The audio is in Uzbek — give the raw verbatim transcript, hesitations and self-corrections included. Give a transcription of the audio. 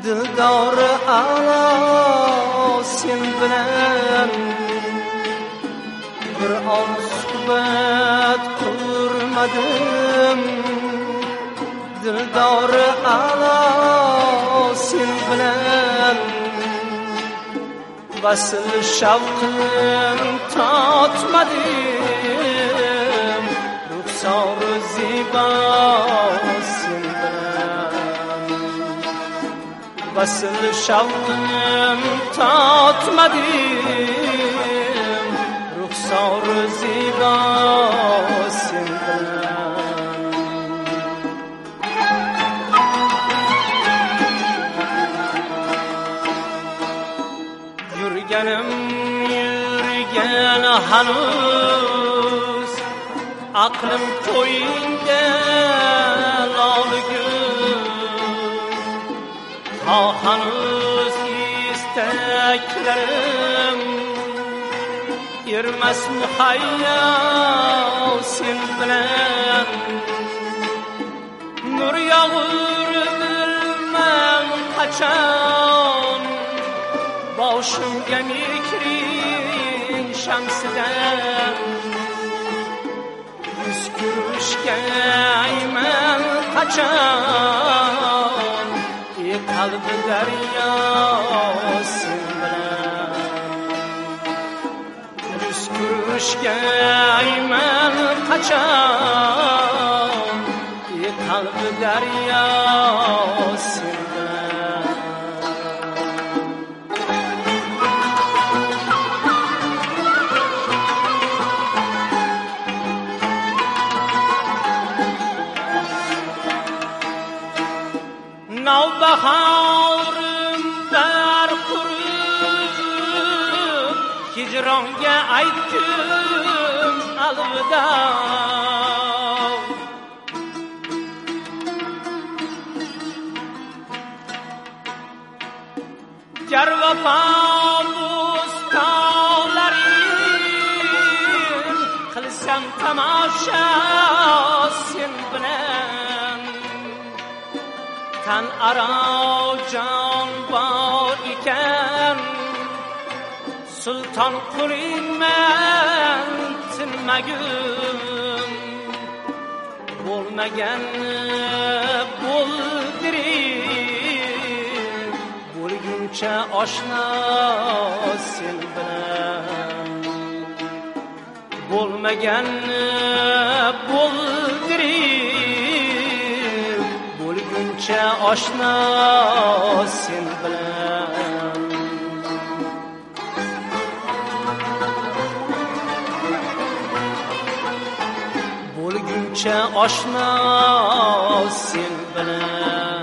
dildori a'lo sen bilan bir on suhbat qurmadim, dildori a'lo sen bilan vasl shavqin totmadim, ruxsori zibo sen bilan vasl shavqin totmadim, ruxsori zibo sen bilan. Yurganim yurgan hanuz, aqlim to'yinga lolgul, ha hanuz istaklarim ermas muhayyo sen bilan. Nur yog'ur bilmam qachon, boshimga mekring shamsidan yuz ko'rishga ayman qachon, ey qalbi daryo sen bilan. Yuz ko'rishga ayman qachon, ey qalbi daryo sen bilan. Navbahorim dar qurib, hijronga aytdim alvida. Gar vafo bo'stonlaring qilsam tomosha sen bilan. Tan aro jon bor ekan, sulton qulingman tinmagin. Bo'lmagan bo'ldiring, bo'lguncha oshno sen bilan. Bo'lmagan bo'ldiring, bo'lguncha oshno sen bilan. Bo'lguncha oshno sen bilan.